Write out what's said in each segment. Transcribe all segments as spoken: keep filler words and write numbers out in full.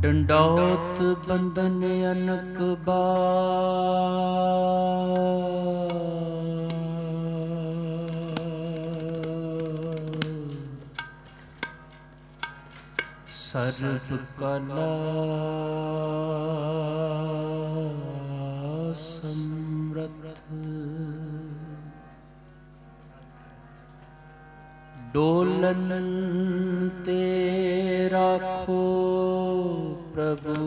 ਡੰਡੌਤ ਬੰਧਨ ਅਨਕ ਬਾਰ, ਸਰਬ ਕਲਾ ਸਮਰੱਥ, ਡੋਲਨ ਤੇ ਰਾਖੋ ਪ੍ਰਭੂ,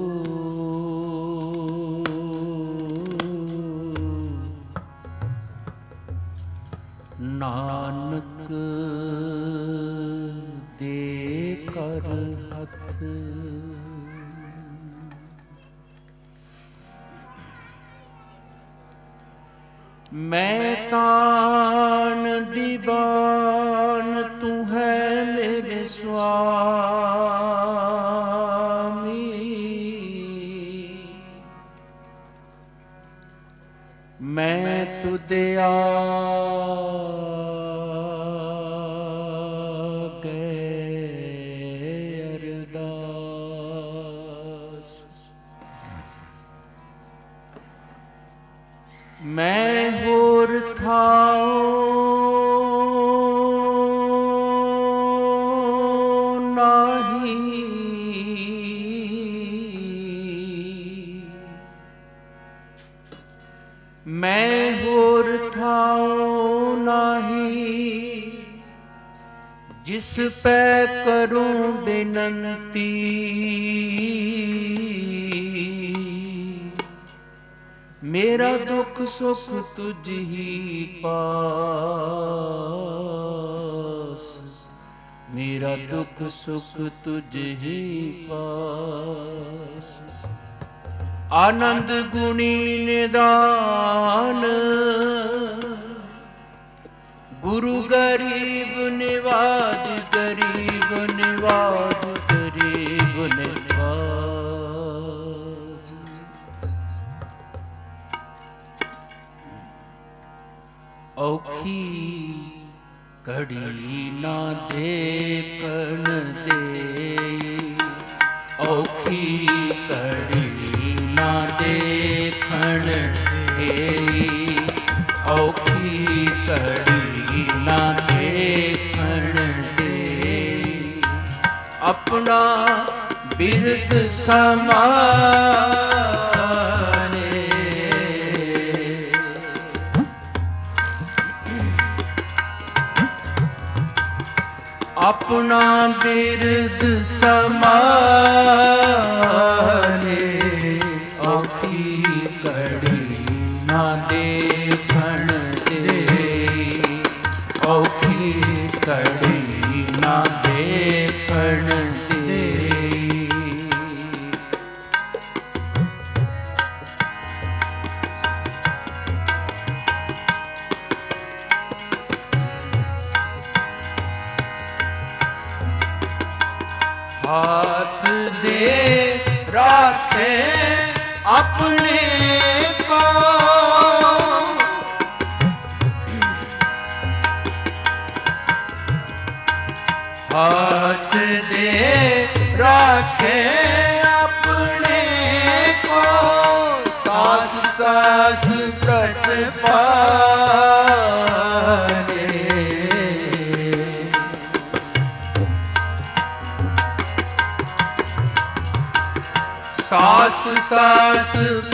ਨਾਨਕ ਦੇ ਕਰ ਹੱਥ। ਮੈਂ ਤਾਨ ਦੀਵਾਨ ਤੂੰ ਹੈ ਮੇਰੇ ਸੁਆਮੀ, ਮੈਂ ਤੁਧ ਆਗੇ ਅਰਦਾਸ। ਮੈਂ ਹੋਰ ਥਾਉ ਨਾਹੀ, ਮੈਂ ਹੋਰ ਥਾਉ ਨਾਹੀ, ਜਿਸ ਪੈ ਕਰੂੰ ਬੇਨੰਤੀ। ਮੇਰਾ ਦੁੱਖ ਸੁਖ ਤੁਝ ਹੀ ਪਾਸ, ਮੇਰਾ ਦੁੱਖ ਸੁਖ ਤੁਝ ਹੀ ਪਾਸ। ਆਨੰਦ ਗੁਣੀ ਨਿਦਾਨ, ਗੁਰੂ ਗਰੀਬ ਨਿਵਾਜ, ਗਰੀਬ ਨਿਵਾਜ, ਗਰੀਬ ਨਿਵਾਜ। ਔਖੀ ਘੜੀ ਨਾ ਦੇਖਣ ਦੇ, ਔਖੀ ਘੜੀ ਨਾ ਦੇਖਣ ਦੇ, ਔਖੀ ਘੜੀ ਨਾ ਦੇਖਣ ਦੇ। ਆਪਣਾ ਬਿਰਦ ਸਮਾਰੇ, ਆਪਣਾ ਬਿਰਦ ਸਮਾਰੇ। ਔਖੀ ਘੜੀ ਨਾ ਦੇਖਣ ਦੇ, ਔਖੀ ਘੜੀ ਨਾ ਦੇਖਣ ਦੇ। हाथ दे राखे अपने को, हाथ दे राखे अपने को, सास सास प्रतिपाले। सास सास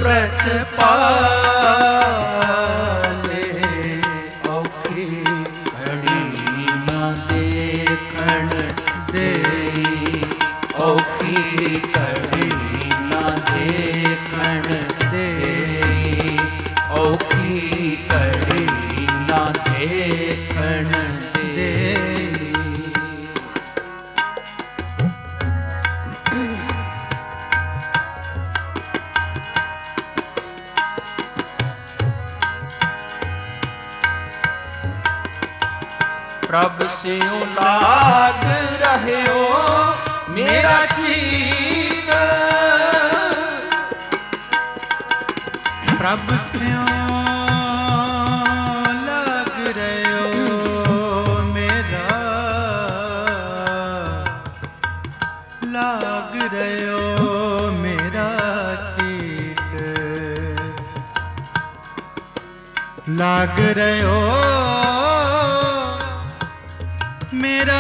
प्रतिपाले। औखी घड़ी ना देखण दे, औखी घड़ी ना देखण दे, औखी घड़ी ना देखण दे। प्रभ स्यों लाग रहे हो मेरा जीव, प्रभ स्यों लाग रहे हो मेरा, लाग रहे हो लाग रहो मेरा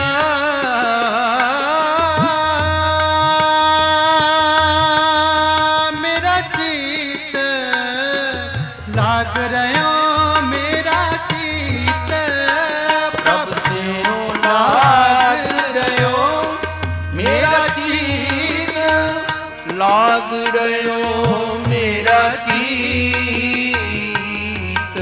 मेरा चीत लाग रहो मेरा चीत प्रभ सियों लाग रहो मेरा चीत लाग रहो मेरा चीत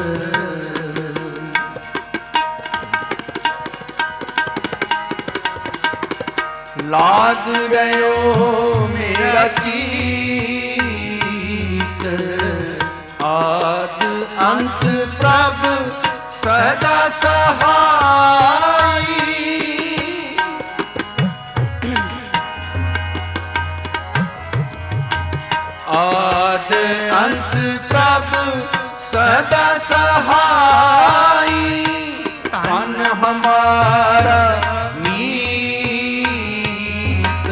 लाग रहो मेरा चीत आद अंत प्रभ सदा सहाई आद अंत प्रभ सदा सहाई तन हमारा मीत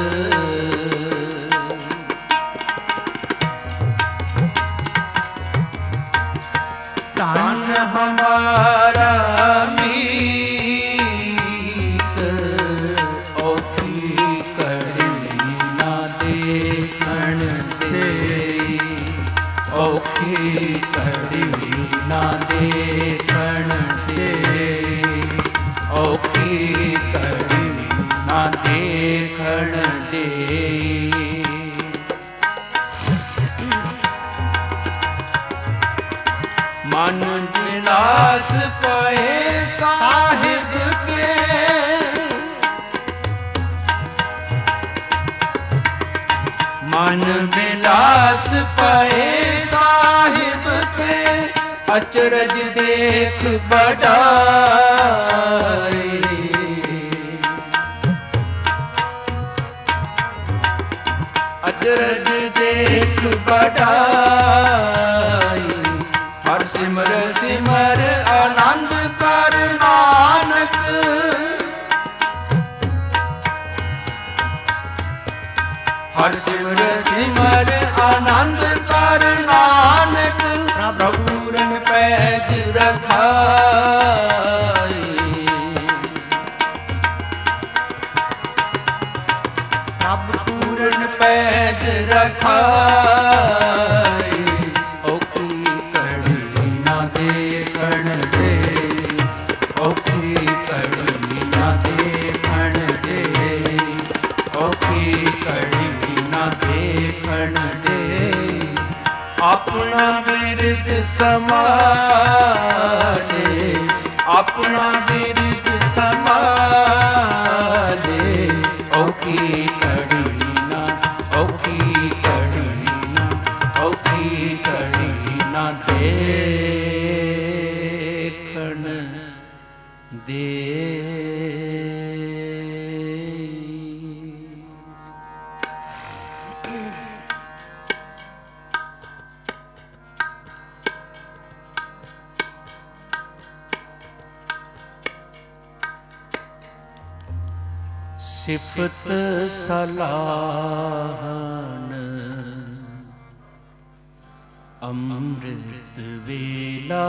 तन हमारा मीत औखी कड़ी ना देखण दे औखी कड़ी ना देखण दे औखी कड़ी ना देखण दे मन विलास पए साहिब के मन विलास पए साहिब के अचरज देख बढ़ाई अचरज देख बढ़ाई हर सिमर सिमर आनंद कर नानक हर सिमर सिमर आनंद कर नानक प्रभु रन पैज रखाई प्रभु पूरन पैज रखाई देखण दे औखी कड़ी ना देखण दे औखी कड़ी ना देखण दे अपना बिरद समाले अपना बिरद समाले औखी कड़ी ना औखी कड़ी ना औखी कड़ी ना दे दे सिफत सलाहन अमृत वेला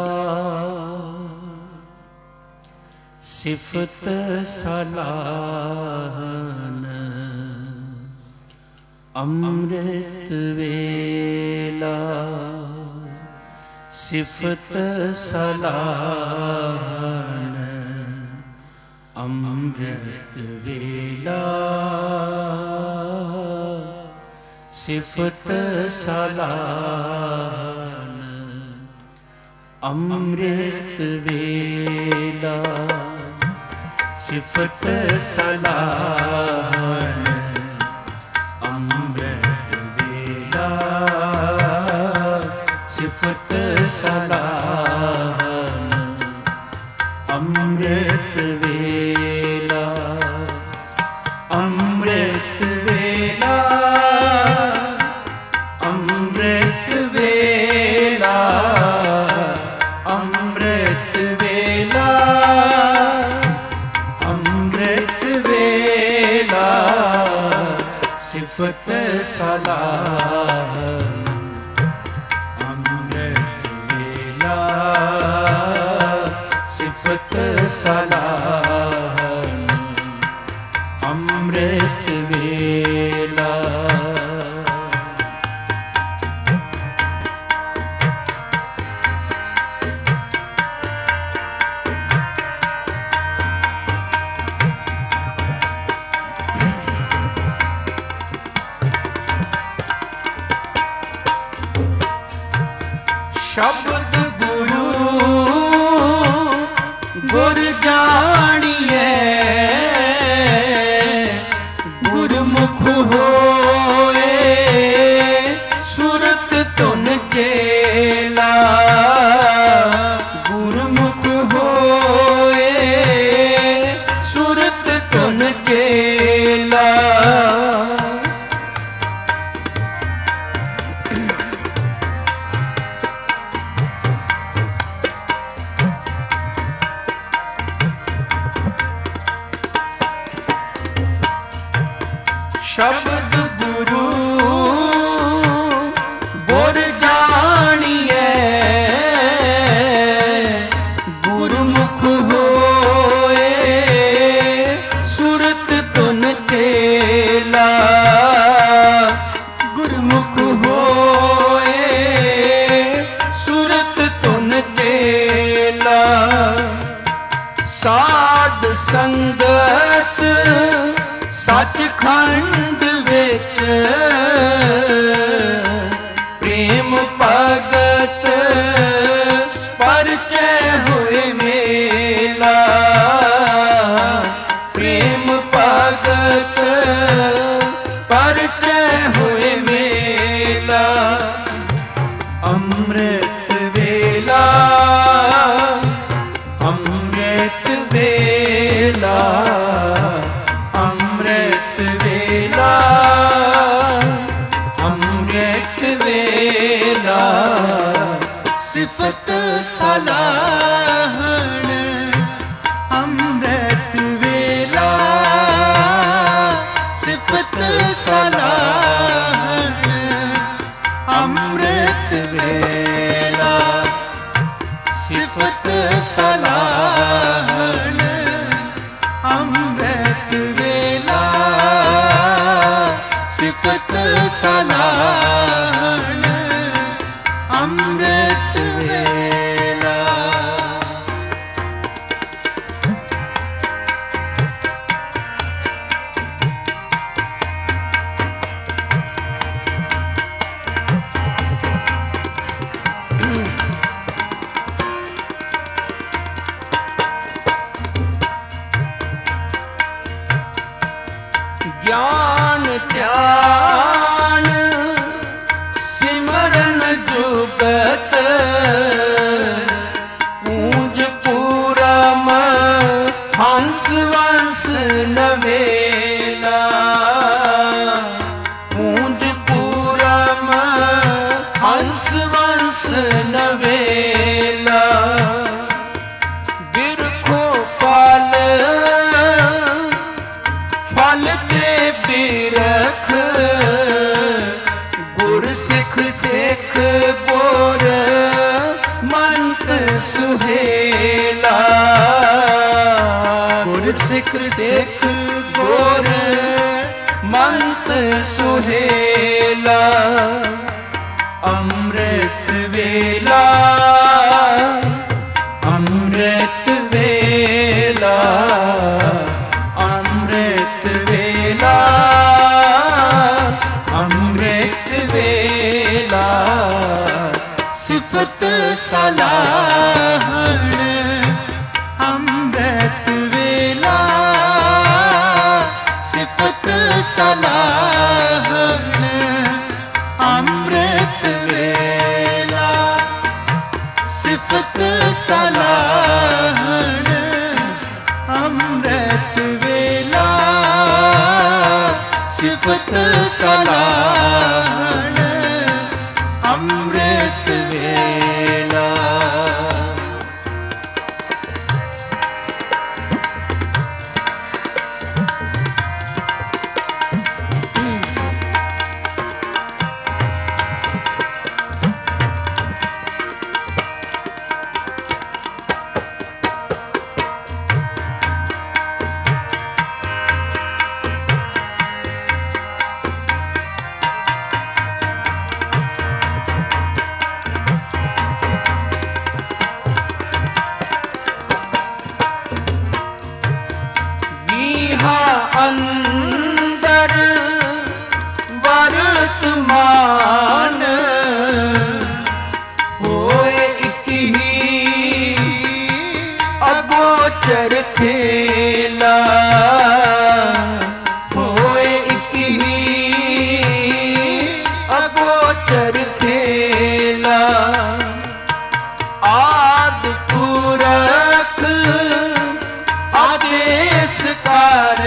सिफत सलाहन अमृत वेला सिफत सलाहन अमृत वेला सिफत सलाहन अमृत वेला सिफत सलाहन अमृत वेला सिफत सलाहन अमृत वेला अमृत वेला अमृत वेला अमृत वेला अमृत वेला सिफत सलाहन अमृत वेला ਸਲਾਹਣ ਅੰਮ੍ਰਿਤ ਵੇਲਾ। ਸ਼ਬਦ ਗੁਰੂ ਗੁਰ ਜਾਣੀਏ, ਗੁਰਮੁਖ ਹੋਏ ਸੁਰਤ ਧੁਨ ਚੇਲਾ। ਗੁਰਮੁਖ ਹੋਏ ਸੁਰਤ ਧੁਨ ਚੇਲਾ। ਸ਼ਬਦ ਗੁਰੂ ਗੁਰ ਜਾਣੀਏ, ਗੁਰਮੁਖ ਹੋਏ ਸੁਰਤ ਧੁਨ ਚੇਲਾ। ਗੁਰਮੁਖ ਹੋਏ ਸੁਰਤ ਧੁਨ ਚੇਲਾ। ਸਾਧ ਸੰਗਤ ਸੱਚਖੰਡ ਵਿੱਚ ਪ੍ਰੇਮ ਭਗਤ ਪਰਚੈ ਹੋਏ ਮੇਲਾ। ਪ੍ਰੇਮ ਭਗਤ ਪਰਚੈ ਹੋਏ ਮੇਲਾ। ਅੰਮ੍ਰਿਤ ਵੇਲਾ ਅੰਮ੍ਰਿਤ ਵੇਲਾ ਅੰਮ੍ਰਿਤ ਵੇਲਾ ਅੰਮ੍ਰਿਤ ਵੇਲਾ। ਸਿਫਤ ਸਲਾਹਣ ਅੰਮ੍ਰਿਤ ਵੇਲਾ। ਸਿਫਤ ਸਲਾਹਣ ਅੰਮ੍ਰਿਤ ਵੇਲਾ। ਸਿਫਤ ਸਲਾਹਣ ਅੰਮ੍ਰਿਤ ਵੇਲਾ। ਸਿਫਤ ਸਲਾਹਣ ਅੰਮ੍ਰਿਤ ਵੇਲਾ। ਗਿਆਨ ਧਿਆਨ ਸਿਮਰਨ ਜੁਗਤ ਪੂਜ ਪੂਰਮ ਹੰਸ ਵੰਸ ਨਵੇਲਾ। ਪੂਜ ਪੂਰਮ ਹੰਸ ਵੰਸ ਨਵੇਲਾ। ਬਿਰਖੋ ਫਲ ਫਲ ਤੇ ਬਿਰਖ ਗੁਰ ਸਿੱਖ ਸਿੱਖ ਬੋਰ ਮੰਤ ਸੁਹੇਲਾ। ਗੁਰ ਸਿੱਖ ਸਿੱਖ ਬੋਰ ਮੰਤ ਸੁਹੇਲਾ। ਅੰਮ੍ਰਿਤ ਵੇਲਾ ਅੰਮ੍ਰਿਤ ਵੇਲਾ ਅੰਮ੍ਰਿਤ ਵੇਲਾ ਅੰਮ੍ਰਿਤ ਵੇਲਾ। ਸਿਫਤ ਸਲਾਹਣ ਅੰਮ੍ਰਿਤ ਵੇਲਾ। ਸਿਫਤ ਸਲਾਹਣ ਅੰਮ੍ਰਿਤ ਵੇਲਾ। ਸਿਫਤ ਸਲਾਹਣ ਅੰਮ੍ਰਿਤ ਵੇਲਾ। ਸਿਫਤ ਸਲਾਹਣ ਅੰਮ੍ਰਿਤ ਵੇਲਾ। ਅੰਦਰ ਵਰਤਮਾਨ ਹੋਏ ਇੱਕ ਹੀ ਅਗੋਚਰ ਖੇਲਾ ਹੋਏ ਇੱਕ ਹੀ ਅਗੋਚਰ ਖੇਲਾ ਆਦਿ ਪੁਰਖ ਆਦੇਸ ਕਰ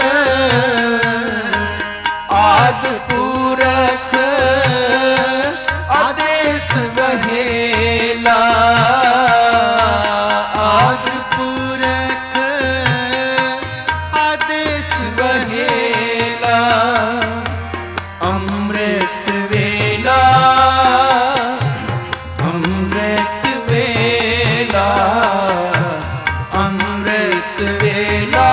ਆਦਿ ਪੁਰਖ ਆਦੇਸ ਵਹੇਲਾ ਆਦਿ ਪੁਰਖ ਆਦੇਸ ਵਹੇਲਾ ਅੰਮ੍ਰਿਤ ਵੇਲਾ ਅੰਮ੍ਰਿਤ ਵੇਲਾ ਅੰਮ੍ਰਿਤ ਵੇਲਾ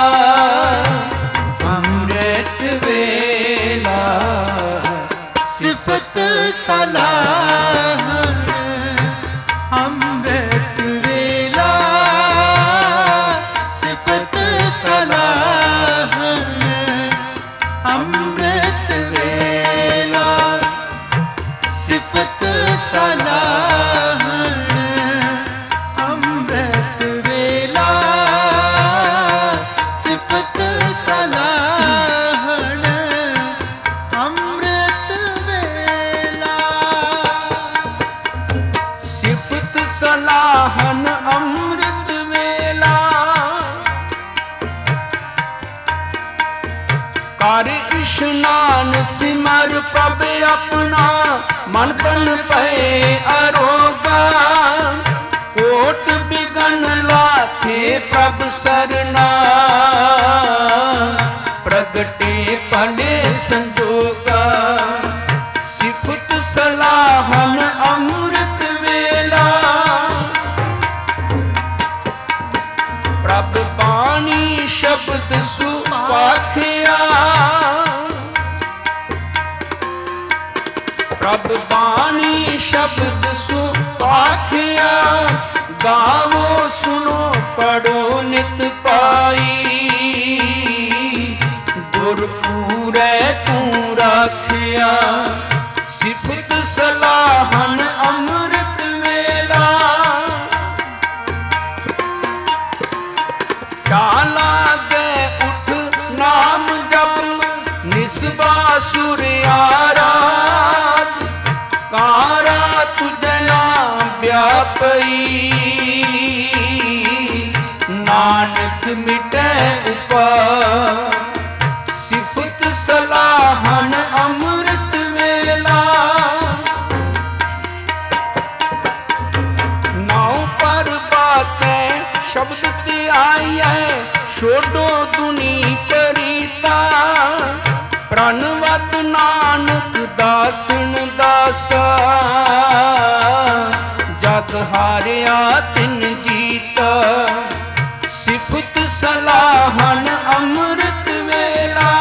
ਅੰਮ੍ਰਿਤ ਵੇਲਾ ਸਿਫਤ ਸਲਾਹਨ ਅੰਮ੍ਰਿਤ ਵੇਲਾ ਸਿਫਤ ਸਲਾਹਨ ਅੰਮ੍ਰਿਤ ਵੇਲਾ ਸਿਫਤ ਸਲਾਹਨ ਅੰਮ੍ਰਿਤ ਵੇਲਾ ਸਿਫਤ ਸਲਾਹਨ ਅੰਮ੍ਰਿਤ ਵੇਲਾ ਸਿਫਤ ਸਲਾਹਨ ਅੰਮ੍ਰਿਤ ਵੇਲਾ ਕਰ ਇਸ਼ਨਾਨ ਸਿਮਰ ਪ੍ਰਭ ਆਪਣਾ ਮਨ ਤਨ ਪਏ ਅਰੋਗਾ ਕੋਟ ਬਿਗਨ ਲਾਥੇ ਪ੍ਰਭ ਸਰਨਾ ਪ੍ਰਗਟੇ ਭਲੇ ਸੰਜੋਗਾ ਸਿਫਤ ਸਲਾਹਨ ਅੰਮ੍ਰਿਤ ਵੇਲਾ ਪ੍ਰਭ ਬਾਣੀ ਸ਼ਬਦ ਸੁਭਾਖਿਆ ਪ੍ਰਭ ਬਾਣੀ ਸ਼ਬਦ ਸੁਭਾਖਿਆ ਗਾਵੋ ਸੁਣੋ ਪੜੋ ਨਿਤ ਪਾਈ ਗੁਰਪੂਰੈ ਤੂੰ ਰਾਖਿਆ ਸਿਫਤ ਸਲਾਹਨ ਅੰਮ੍ਰਿਤ ਵੇਲਾ ਚਾਲਾ ਗਏ ਉਠ ਨਾਮ ਜਪ ਨਿਸਬਾ ਸੁਰਿਆਰਾਧ ਕਾਰਾ ਤੁਝੇ ਨਾਮ ਵਿਆਪਈ ਨਾਨਕ ਮਿਟੈ ਉਪਾਰ ਸਿਫਤ ਸਲਾਹਨ ਅੰਮ੍ਰਿਤ ਵੇਲਾ ਨਾਉ ਪਰ ਬਾਤੈ ਸ਼ਬਦ ਧਿਆਈਐ ਛੋਡੋ ਦੁਨੀ ਪਰੀਤਾ ਪ੍ਰਣਵਤ ਨਾਨਕ ਦਾਸਨ ਦਾਸਾ ਜਗ ਹਾਰਿਆ ਤਿਨ ਜੀਤਾ ਸਿਫਤ ਸਲਾਹਨ ਅੰਮ੍ਰਿਤ ਵੇਲਾ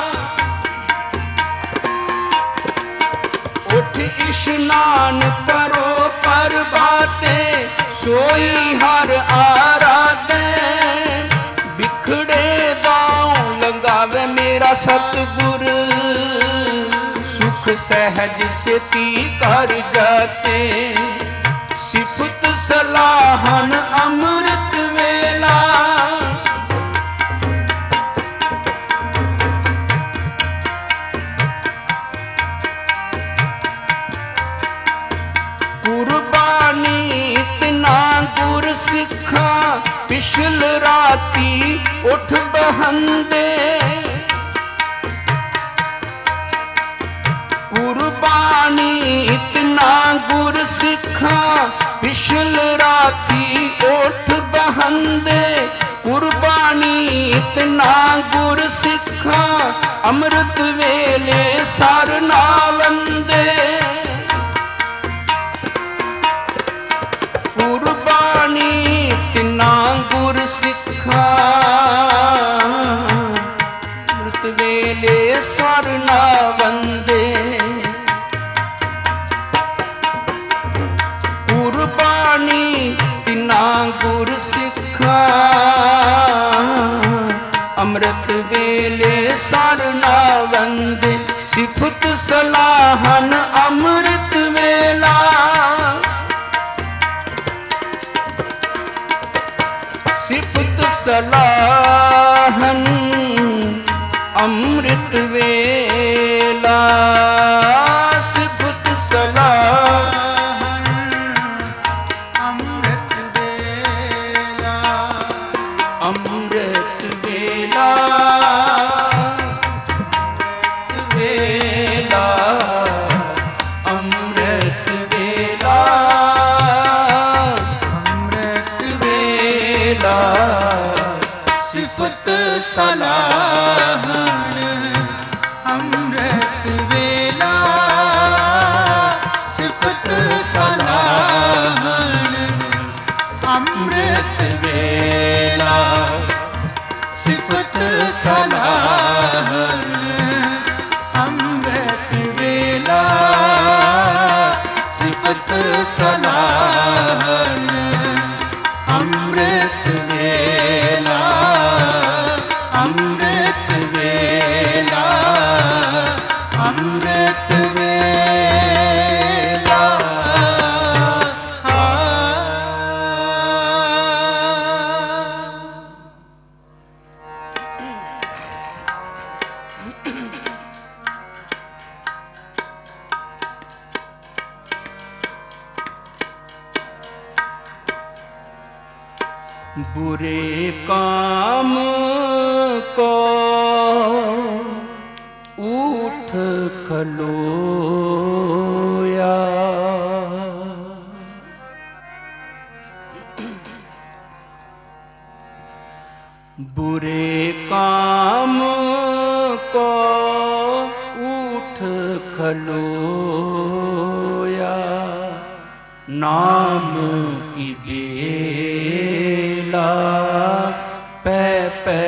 ਉਠ ਇਸ਼ਨਾਨ ਕਰੋ ਪਰਬਾਤੇ ਸੋਈ ਹਰ ਆਰਾਧੈ ਬਿਖੜੇ ਦਾਉ ਲੰਗਾਵੇ ਮੇਰਾ ਸਤਿਗੁਰ ਸੁਖ ਸਹਿਜ ਸੇਤੀ ਕਰ ਜਾਤੇ ਸਿਫਤ ਸਲਾਹਨ ਅੰਮ੍ਰਿਤ ਵੇਲਾ ਕੁਰਬਾਨੀ ਤਿਨਾ ਗੁਰ ਸਿੱਖਾਂ ਪਿਛਲ ਰਾਤੀ ਉਠ ਬਹੰਦੇ ਕੁਰਬਾਨੀ ਇਤਨਾ ਗੁਰ ਸਿੱਖਾਂ ਪਿਛਲ ਰਾਤੀ ਉਠ ਬਹੰਦੇ ਕੁਰਬਾਨੀ ਇਤਨਾ ਗੁਰ ਸਿੱਖਾਂ ਅੰਮ੍ਰਿਤ ਵੇਲੇ ਸਰ ਨਾ ਵੰਦੇ ਕੁਰਬਾਨੀ ਤਿਨਾ ਗੁਰ ਸਿੱਖਾਂ ਅੰਮ੍ਰਿਤ ਵੇਲੇ ਸਰ ਨਾ ਵੰਦੇ ਕੁਰਬਾਨੀ ਤਿਨਾ ਗੁਰ ਸਿੱਖਾਂ अमृत वेले सरना वंदे सिफत सलाहन अमृत वेला सिफत सलाहन अमृत वेला सिफत सलाहन अमृत वेला अमृत वेला वेला अमृत वेला अमृत वेला सिफत सलाहन अमृत वेला सिफत सलाहन अमृत वेला सिफत सलाहन अमृत वेला सिफत सलाहन अमृत वेला अमृत वेला अमृत वेला बुरे काम को उठ खलोया बुरे काम को उठ खलोया नाम की बेला पै पै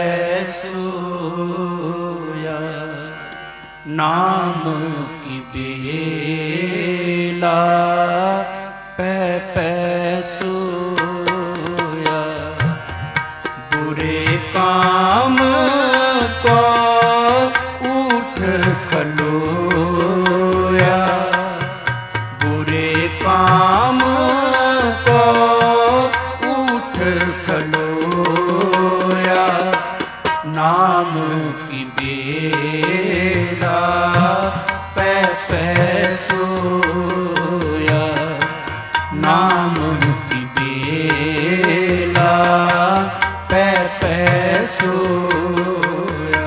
सोया नाम की बेला पै पै सोया बुरे काम को उठ खलोया बुरे काम को उठ खलोया नाम की बेला पै पै सोया नाम की बेला पै पै सोया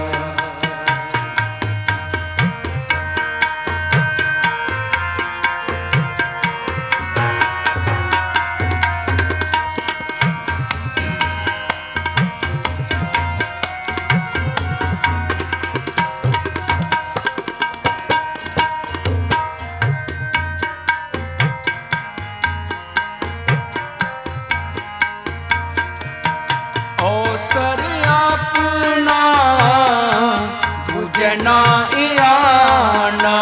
अवसर अपना बुझना आना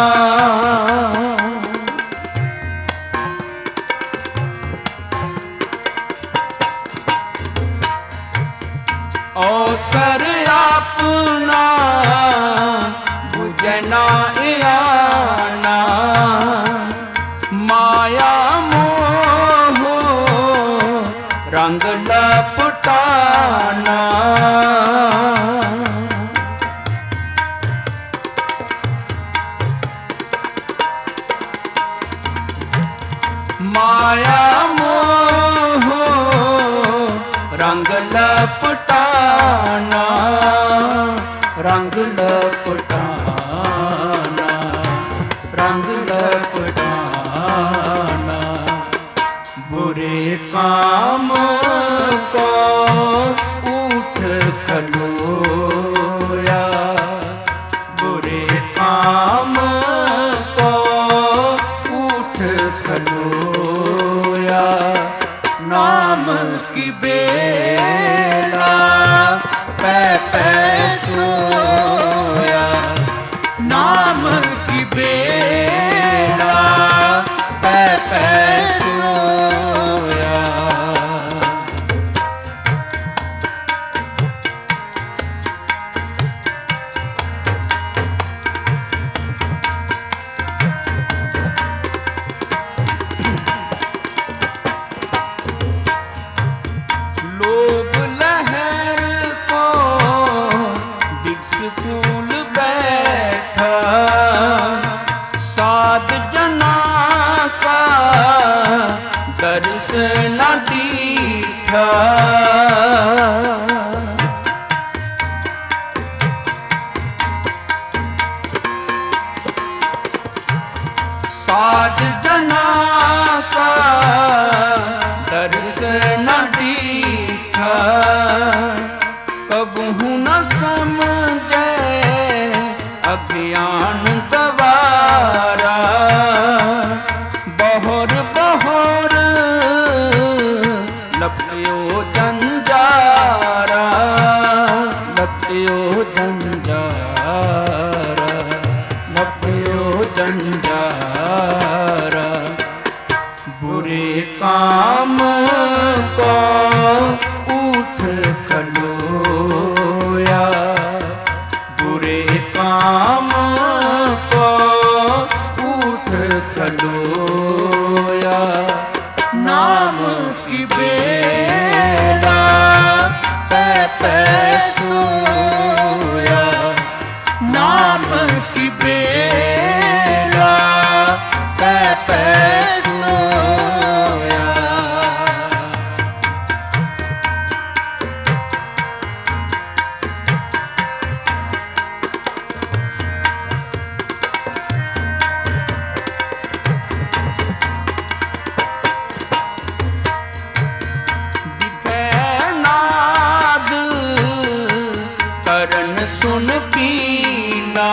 अवसर अपना बुझना आना माया मोह रंग लपटाना माया मोह रंग लपटाना रंग लपटाना रंग लपटाना बुरे काम को उठ खलोया बुरे काम को उठ खलोया नाम की बेला पै पै सोया नाम की बेला पै पै सोया दीठा। साध जना का दर्श न दीठा, कबहू न समझे अज्ञान दवारा। बहोर बहोर लपटियो जंजारा, लपटियो जंजारा, लपटियो जंजारा। बुरे काम को उठ खलोया, बुरे काम को उठ खलोया। नाम की बेला पै पै सोया, नाम की बेला पै पै सोया। करन सुन पीना,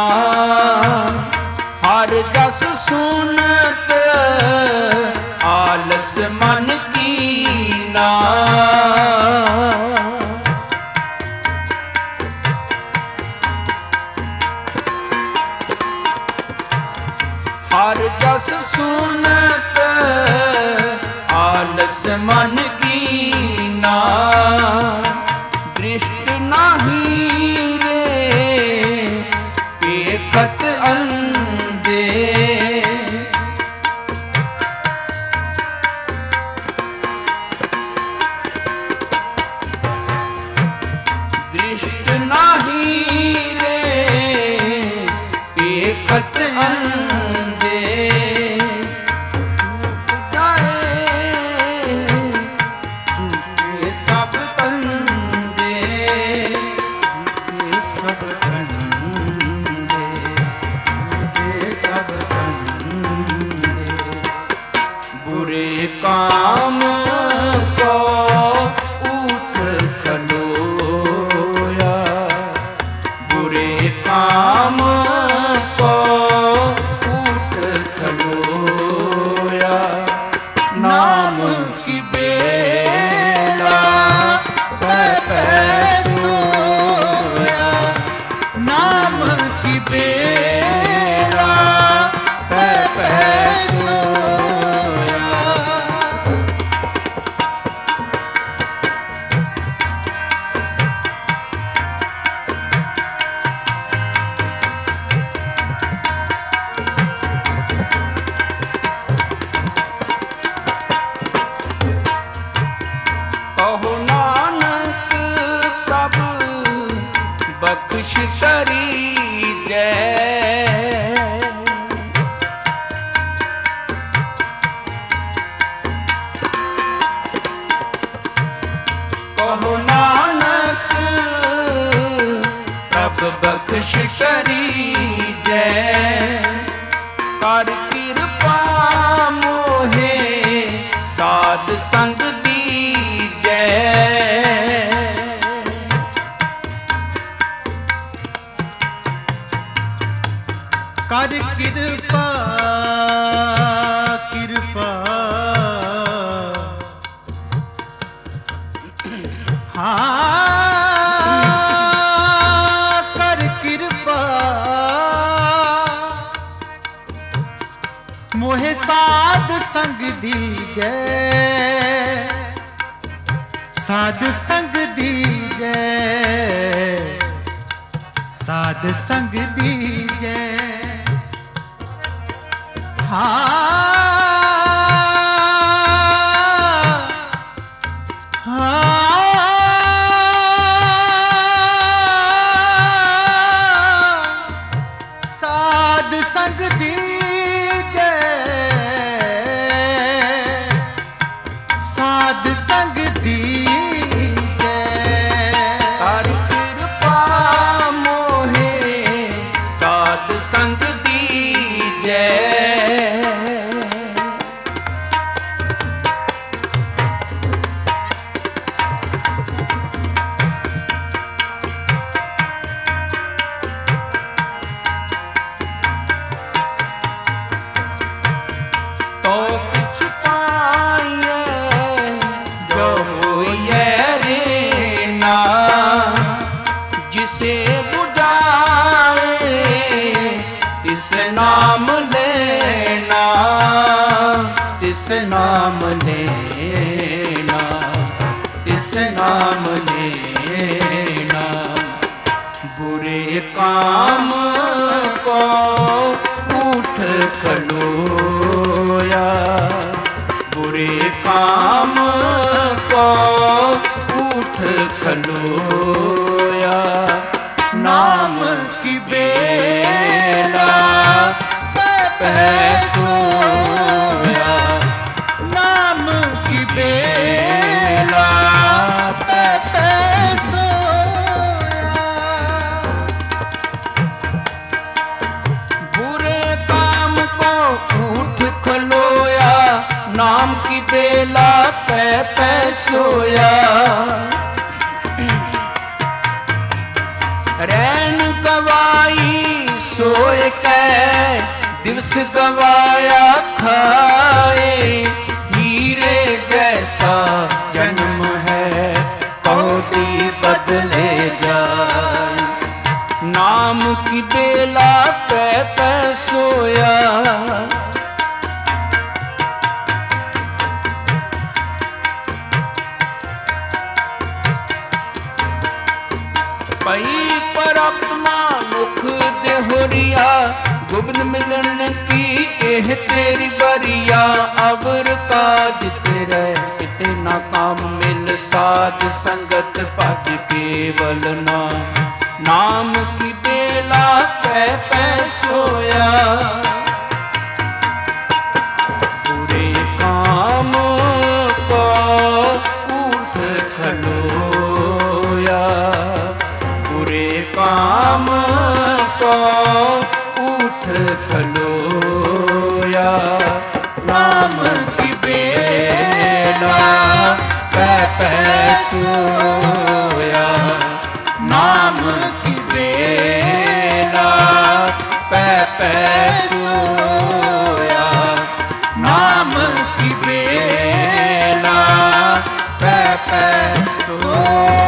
हर जस सुनत आलस मन कीना। हर जस सुनत आलस मन कीना। दृष्ट नाही देखत अंधे, दृष्ट नाही रे देखत अंधे। जाए सब कंधे, सब बुरे काम को उठ खलोया, बुरे काम को उठ खलोया। नाम की बेला पै पै सोया, नाम की बेला पै पै सोया। कहो नानक प्रभु बख्श करी जय। कहो नानक प्रभु बख्श करी जय। कर कृपा मोहे साध संग दीजै। कर कृपा कृपा हाँ कर कृपा मोहे साध संग दीजै। साध संग दीजै साध संग दीजै। हाँ साध संग दीजै साध संग दी जिस नाम लेना, बुरे काम को उठ खलोया, बुरे काम को उठ खलोया। नाम की बेला पैसोया, नाम की बेला पैसोया। बुरे काम को उठ खलोया, नाम की बेला पै पैसोया। रैन गवाई सोए कै, दिवस गवाया खाए। हीरे जैसा जन्म है, कौड़ी बदले जाए। नाम की बेला पै पै सोया। पई पर अपना मुख देहोरिया, गोबिंद मिलन की एह तेरी बरिया। अवर काज तेरे किते ना काम मिल, साध संगत भज केवल नाम। नाम की बेला पै पै सोया, बुरे काम को उठ खलोया, बुरे काम को उठ खलोया। नाम की बेला पै पै सोया, नाम की बेला पै पै सोया, नाम की बेला पै पै सोया।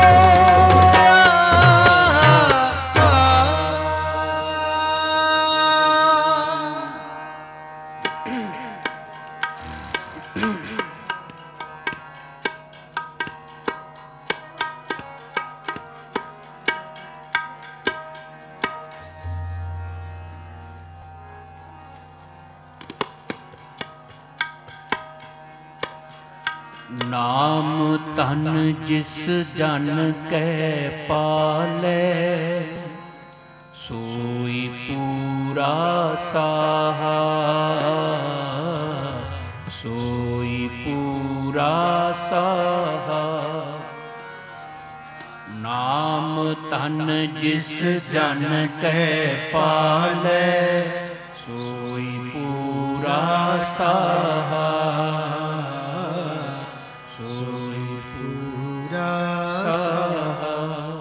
नाम तन जिस जन कै पाले, सोई पूरा साहा, सोई पूरा साहा। नाम तन जिस जन कै पाले, सोई पूरा साहा, सोई पूरा साहा।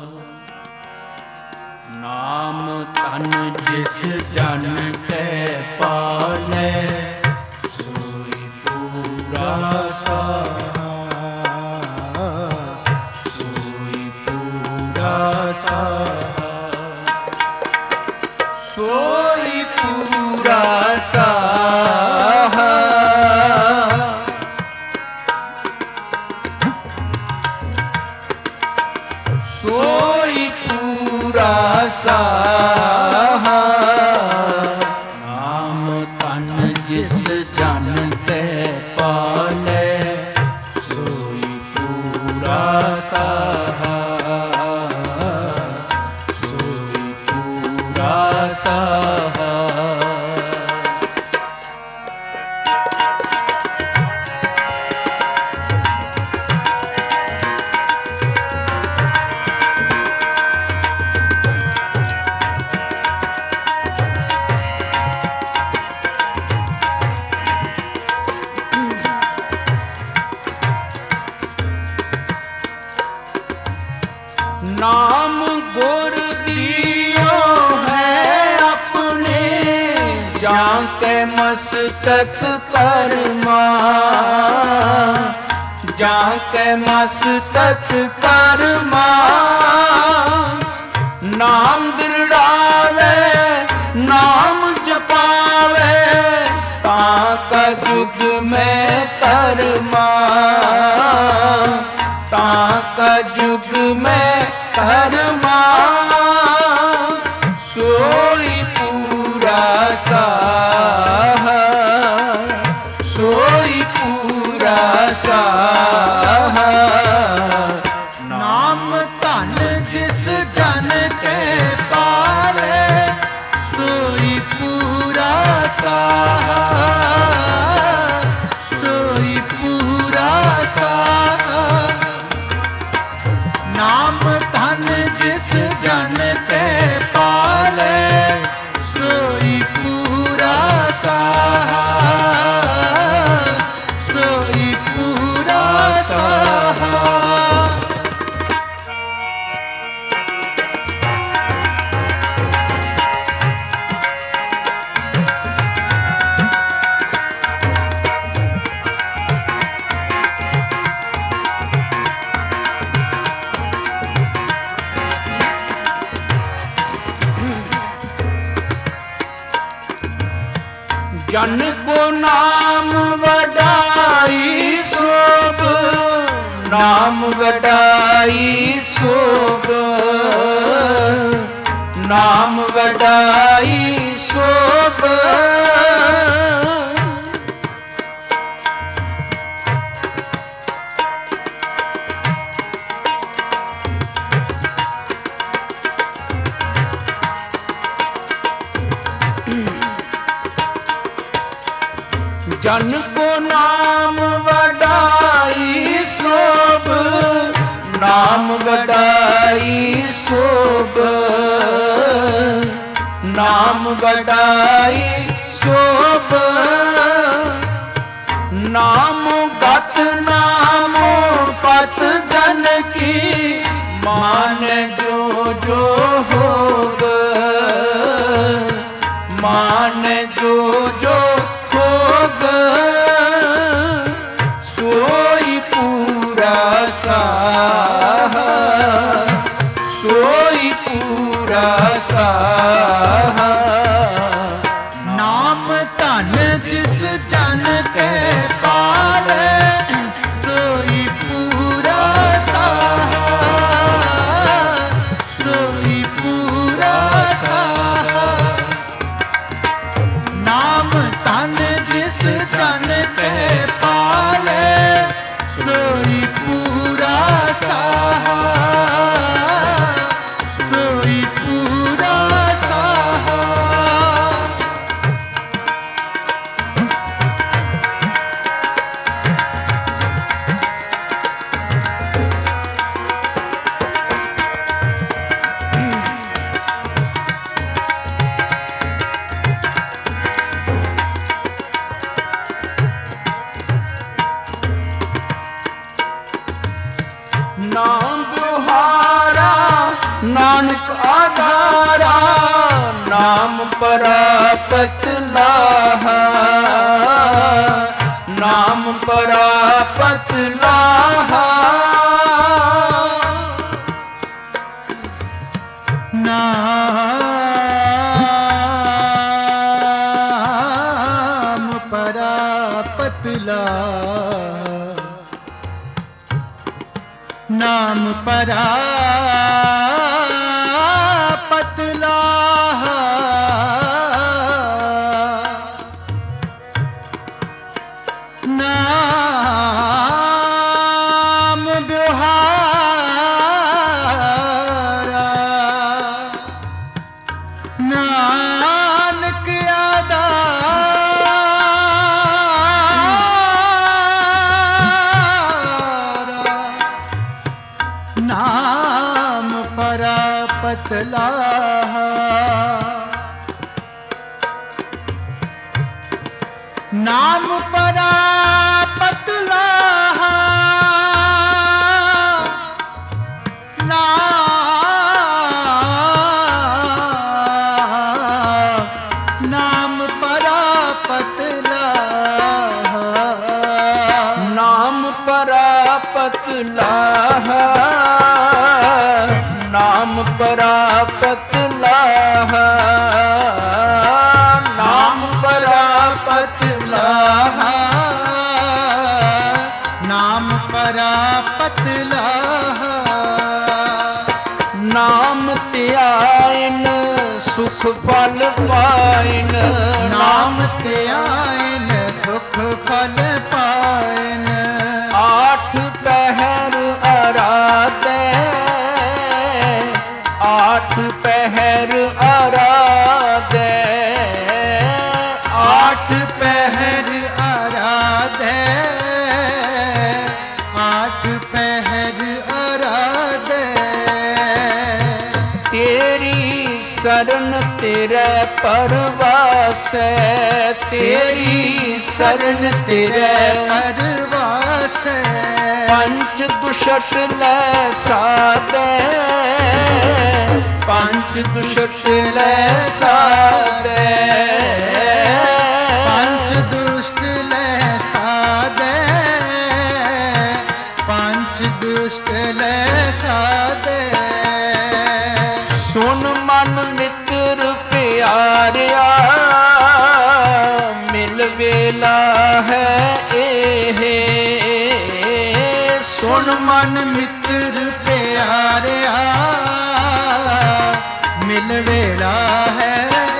नाम तन जिस जन कै पाले, सोई पूरा साहा, सोई पूरा साहा, सोई पूरा साहा। सोई पूरा साहा। नाम तन जिस जन कै पाले, सोई पूरा साहा, सोई पूरा साहा। नाम गुर दियो है अपने, जाके मस्तक करमा, जाके मस्तक करमा। नाम दृढ़ावे नाम जपावे, ताका जुग में करमा, ताका जुग में धर्मा सोई पूरा साह सोई पूरा साह नाम धन जिस जन के पाले सोई पूरा साह सोई पूरा साह नाम धन जिस जन के पाले सोई पूरा साह सोई पूरा साह जन को नाम वडाई सोभ नाम वडाई सोभ नाम वडाई सोभ जन को नाम वडाई सोभ नाम वडाई सोभ नाम वडाई सोभ नाम गत नामो पत जन की मान जो जो होग मान जो जो सोई पूरा साह सोई पूरा साह नाम धन जिस जन के पाले सोई पूरा साह सोई पूरा साह नाम धन जिस जन के पाले सोई पूरा साह सोई पूरा साह नाम दुहारा नानक आधारा नाम परापत लाहा नाम परापत लाहा नाम परापत लाहा नाम परापत लाहा नाम ब्योहारा नानक आधारा नाम परापत लाहा नाम परापत लाहा नाम परापत लाहा नाम परापत लाहा नाम परापत लाहा नाम परापत लाहा नाम परापत लाहा सुख फल पाइन। नाम ते आइन सुख फल पाइन। आठ पहर आराधे, आठ पहर आराधे, आठ पहर आराधे, आठ पहर आराधे। तेरी शरण तेरे परवास, तेरी शरण तेरे परवास। पंच दुषट लै साधे, पंच दुषट लै साधे, पंच दुष्ट लै साधे, पंच दुष्ट लै साधे। सुन मन मित्र प्यारिया, मिल वेला है एहे। सुन मन मित्र प्यारिया, मिल वेला है।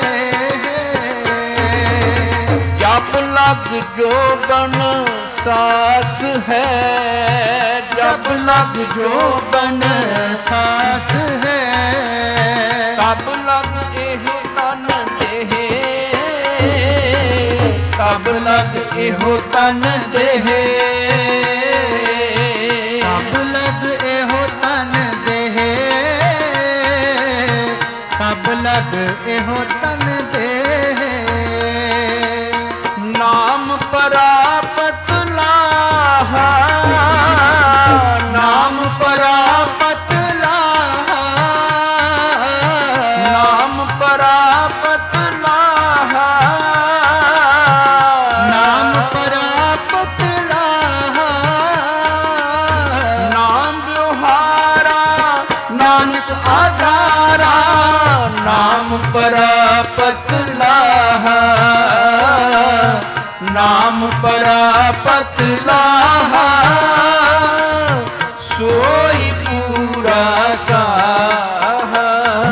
जब लग जो बन सास है, जब लग जो बन सास है। तब लग एहो तन देहे, तब लग एहो तन देहे, तब लग एहो तन देहे, तब लग एहो तन देहे। नाम परापत लाहा, नाम परापत लाहा, नाम परापत लाहा, नाम परापत लाहा। नाम व्यवहारा नानक आधारा, नाम परापत लाहा, नाम परापत लाहा। सोई पूरा साहा,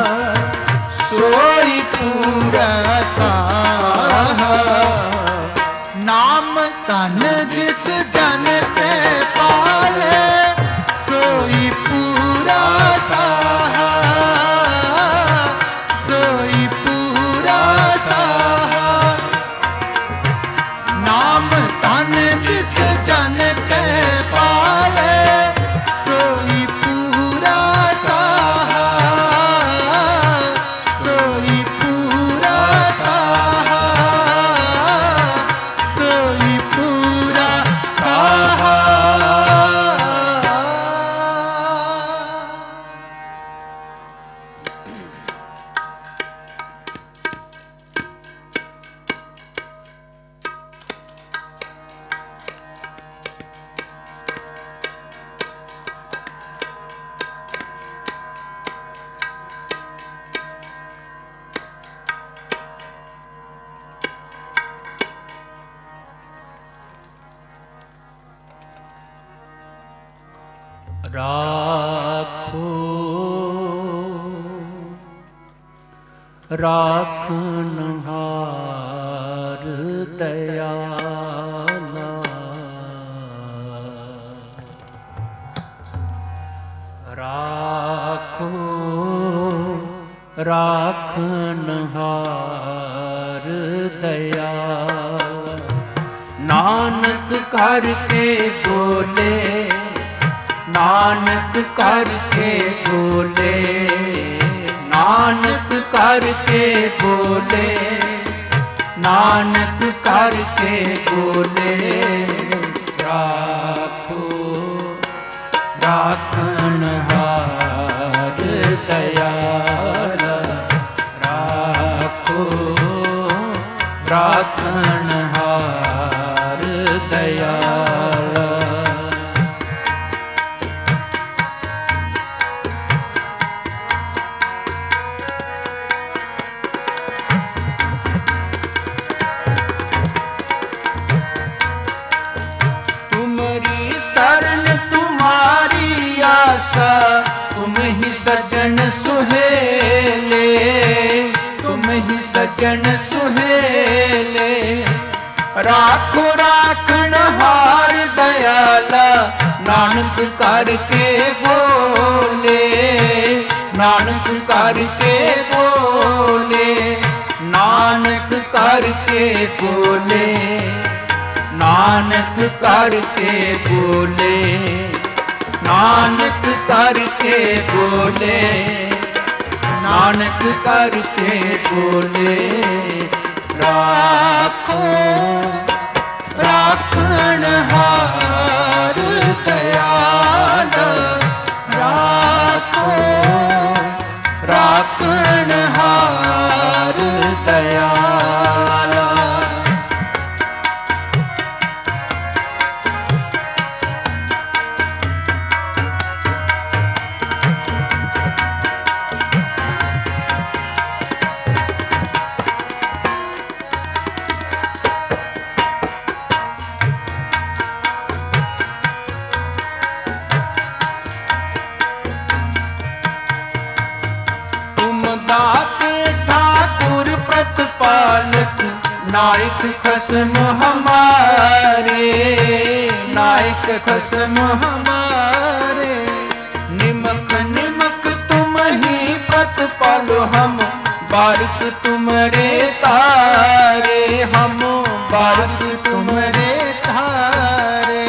सोई पूरा साहा। नाम तन जिस जन पे पाले, सोई पूरा साहा, सोई पूरा साहा। नाम तन जिस जन के पाले, सोई पूरा साहा, सोई पूरा साहा, सोई पूरा साहा। राखो राखनहार दयाला, राखो राखनहार दयाला। नानक करके बोले, नानक करके बोले, नानक करके बोले, नानक करके बोले। राखो राखनहार दयाला, राखो राखनहार दयाला। शरण तुम्हारी आशा, तुम ही सजन सुहेले। सजन सुहेले। राखो राखण हार दयाला, नानक करके बोले, नानक करके बोले, नानक करके बोले, नानक करके बोले, नानक करके बोले, नानक करके बोले। राखो राखण हार दयाला, राखो राखण हार दयाला। दाते ठाकुर प्रतिपालक, नायक खसम हमारे, नायक खसम हमारे। निमक निमक तुम ही प्रतिपालो, हम बारक तुमरे तारे, हम बारक तुमरे तारे।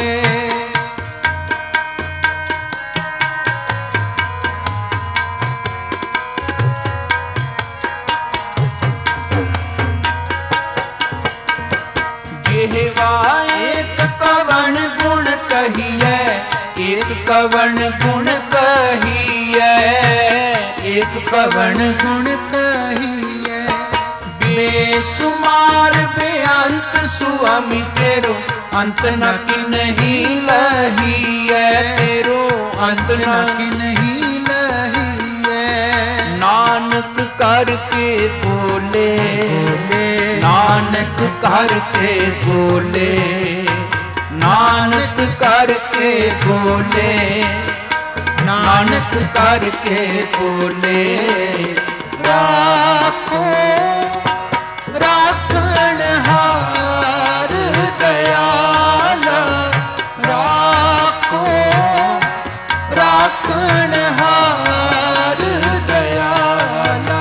एक कवण गुण कहिए, एक कवण गुण कहिए, एक कवण गुण कहिए। बेसुमार बेअंत सुअमि तेरो, अंत न किन्हीं लहिए, तेरो अंत न किन्हीं लहिए। नानक करके बोले, नानक करके बोले, नानक करके बोले, नानक करके बोले। राखो राखण हार दयाला, राखो राखण हार दयाला।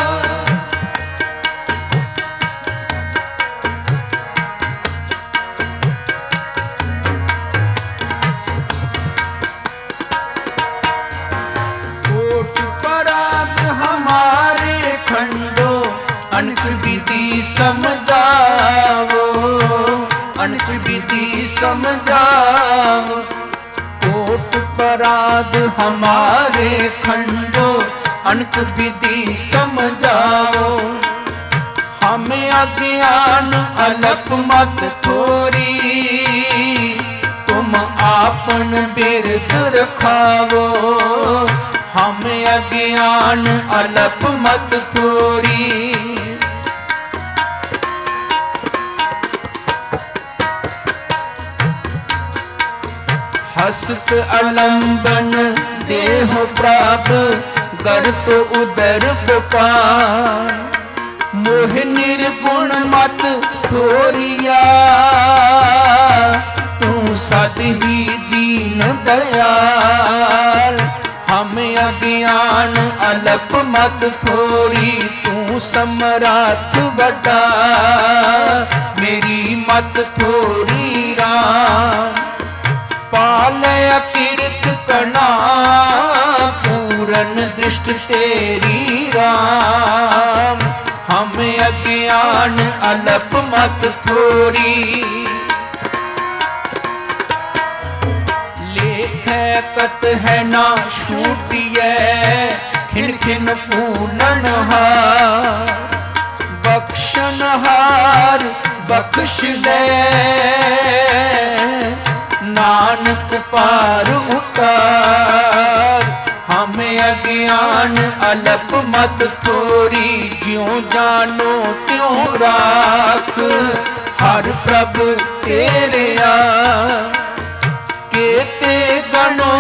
अनक विधि समझावो, अनक विधि समझावो। कोट पराध हमारे खंडो, अनक विधि समझाओ। हमें अज्ञान अलप मत थोरी, तुम आपन बिरद रखावो। हमें अज्ञान अलप मत थोरी। हस्त अलंबन देहो प्राप, गर तो उदर पुकार। मोह निर्गुण मत थोरिया, तू सद ही दीन दयाल। हमें अज्ञान अलप मत थोरी, तू समराथ बड़ा। मेरी मत थोरी राम, पालय कीर्त कना। पूरन दृष्ट तेरी राम, हमें अज्ञान अलप मत थोरी। लेख कत है ना छूटिए, खिन खिन पूलन हार। बख्शन हार बख्श ले, नानक पार उतार। हमें अज्ञान अलप मत थोरी, ज्यों जानो त्यों राख। हर प्रभ तेरे आ, केते गणों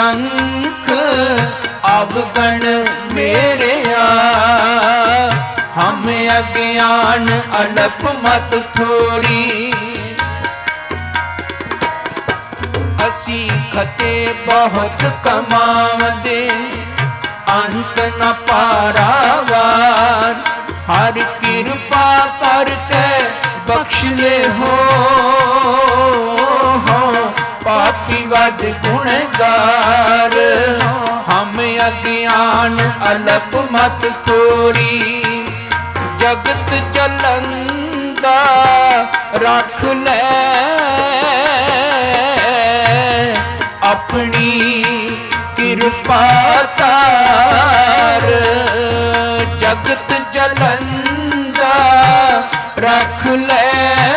असंख। अवगण मेरे आ, ਹਮ ਅਗਿਆਨ ਅਲਪ ਮਤ ਥੋੜੀ। ਅਸੀਂ ਖਤੇ ਬਹੁਤ ਕਮਾਵਦੇ ਅੰਤ ਨ ਪਾਰਾਵਾਰ। ਹਰ ਕਿਰਪਾ ਕਰਕੇ ਬਖਸ਼ ਲੈ ਹੋ ਪਾਪੀ ਵੱਡ ਗੁਣਗਾਰ। ਹਮ ਅਗਿਆਨ ਅਲਪ ਮਤ ਥੋੜੀ। ਜਗਤ ਚਲੰਦਾ ਰੱਖ ਲੈ ਆਪਣੀ ਕਿਰਪਾ ਤਾਰ। ਜਗਤ ਜਲੰਦਾ ਰੱਖ ਲੈ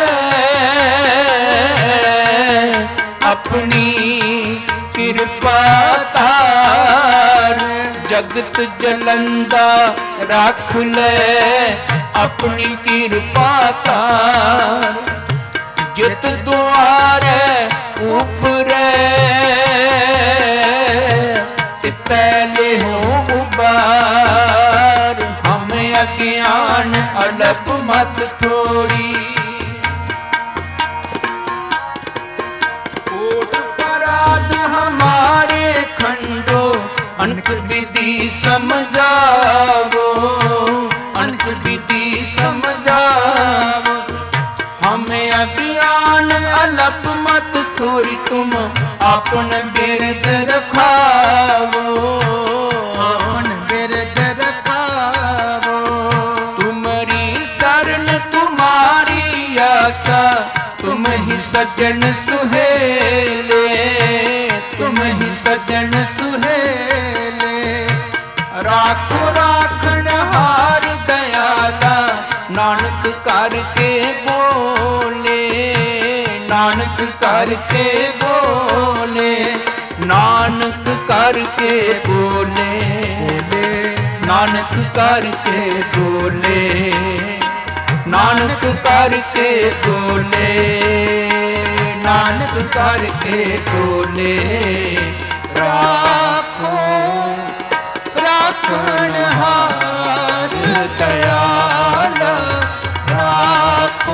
ਆਪਣੀ ਕਿਰਪਾ ਤਾਰ। ਜਗਤ ਜਲੰਦਾ ਰੱਖ ਲੈ ਆਪਣੀ ਕਿਰਪਾ ਤਾਰ। ਜਿਤ ਦੁਆਰੇ ਉਪਰੇ ਪਹਿਲੇ ਹੋ ਉਬਾਰ। ਹਮ ਅਗਿਆਨ ਅਲਪ ਮਤ ਥੋੜੀ। ਕੋਟ ਪਰਾਧ ਹਮਾਰੇ ਖੰਡੋ ਅਨਕ ਵਿਧि ਸਮਝਾਵੋ। ਅਨਕ ਵਿਧि ਸਮਝਾਵੋ। ਹਮ ਅਗਿਆਨ ਅਲਪ ਮਤ ਥੋੜੀ। ਤੁਮ ਆਪਨ ਬਿਰਦ ਰਖਾਵੋ। ਆਪਨ ਬਿਰਦ ਰਖਾਵੋ। ਤੁਮਰੀ ਸਰਨ ਤੁਮਾਰੀ ਆਸਾ। ਤੁਮ ਹੀ ਸਜਣ ਸੁਹੇਲੇ। ਤੁਮ ਹੀ ਸਜਣ ਸੁਹੇਲੇ। ਰਾਖੋ ਰਾਖਣ ਹਾਰ ਦਇਆਲਾ। ਨਾਨਕ ਕਰਕੇ ਬੋਲੇ। ਨਾਨਕ ਕਰਕੇ ਬੋਲੇ। ਨਾਨਕ ਕਰਕੇ ਬੋਲੇ। ਨਾਨਕ ਕਰਕੇ ਬੋਲੇ। ਨਾਨਕ ਕਰਕੇ ਬੋਲੇ। ਨਾਨਕ ਕਰਕੇ ਬੋਲੇ। ਰਾਖੋ ਰਾਖਣ ਹਾਰ ਦਇਆਲਾ। ਰਾਖੋ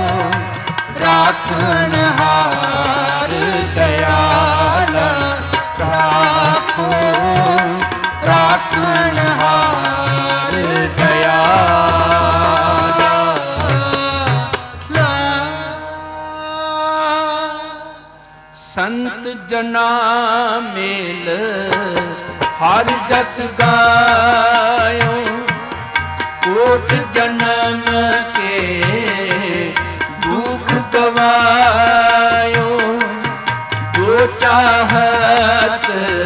ਰਾਖਣ ਹਾਰ ਦਇਆਲਾ। ਰਾਖੋ ਰਾਖਣ ਹਾਰ ਦਇਆਲਾ। ਸੰਤ ਜਨਾ ਮੇਲ ਹਰ ਜਸ ਗਾਇਓ। ਕੋਟ ਜਨਮ ਕੇ ਦੁਖ ਗਵਾਇਓ। ਜੋ ਚਾਹਤ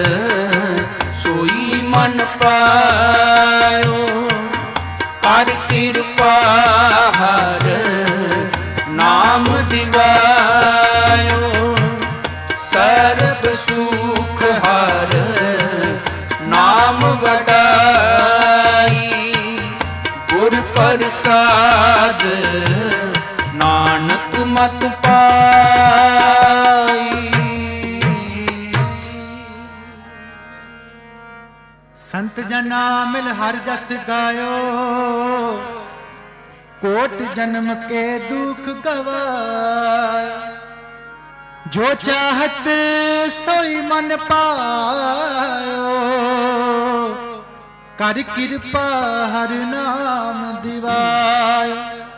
ਸੋਈ ਮਨ ਪਾਇਓ। ਕਰ ਕਿਰਪਾ ਹਰ ਨਾਮ ਦਿਵਾਇਓ। ਸਰਬ ਸੁਖ ਹਰ ਨਾਮ ਵਡਾਈ। ਗੁਰ ਪ੍ਰਸਾਦ ਨਾਨਕ ਮਤ ਪਾਈ। ਸੰਤ ਜਨਾ ਮਿਲ ਹਰ ਜਸ ਗਾਇਓ। ਕੋਟ ਜਨਮ ਕੇ ਦੁਖ ਗਵਾਇਆ। ਜੋ ਚਾਹਤ ਸੋਈ ਮਨ ਪਾਇਓ। ਕਰ ਕਿਰਪਾ ਹਰ ਨਾਮ ਦਿਵਾਇਓ।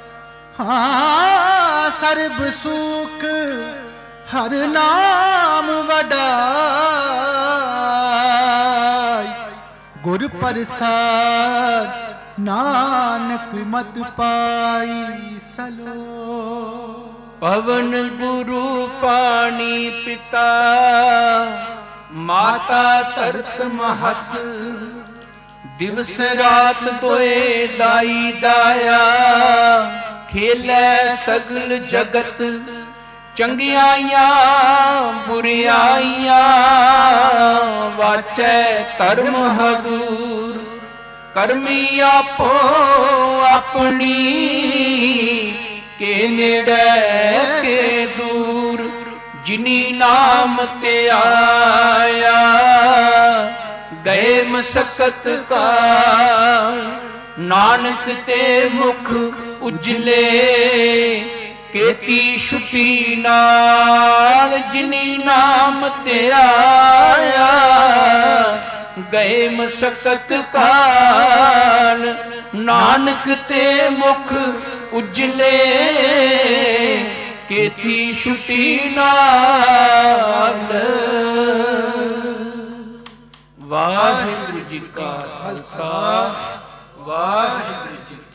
ਹਾਂ ਸਰਬ ਸੁਖ ਹਰ ਨਾਮ ਵਡਾਈ। ਗੁਰ ਪ੍ਰਸਾਦ ਨਾਨਕ ਮਤ ਪਾਈ ਸਲੋ। ਪਵਨ ਗੁਰੂ ਪਾਣੀ ਪਿਤਾ। ਮਾਤਾ ਧਰਤ ਮਹਤ। ਦਿਵਸ ਰਾਤ ਦੋਏ ਦਾਈ ਦਾਇਆ। ਖੇਲੇ ਸਗਲ ਜਗਤ ਚੰਗਿਆਈਆਂ ਬੁਰਿਆਈਆਂ। ਵਾਚੈ ਧਰਮ ਹਦੂਰ। ਕਰਮੀ ਆਪੋ ਆਪਣੀ। ਕੇ ਨੇੜੇ ਕੇ ਦੂਰ। ਜਿਨੀ ਨਾਮ ਤੇ ਆਇਆ। ਗਏ ਮਸਕਤ ਕਾਲ। ਨਾਨਕ ਤੇ ਮੁਖ ਉਜਲੇ ਕੀਤੀ ਛੁਟੀ ਨਾਲ ਜਿਨੀ ਨਾਮ ਧਿਆਇਆ ਗਏ ਮਸਕਤ ਕਾਲ ਨਾਨਕ ਤੇ ਮੁਖ ਉਜਲੇ ਕੀਤੀ ਛੁਟੀ ਨਾਲ। ਵਾਹਿਗੁਰੂ ਜੀ ਕਾ ਖਾਲਸਾ ਵਾਹਿਗੁਰੂ ਜੀ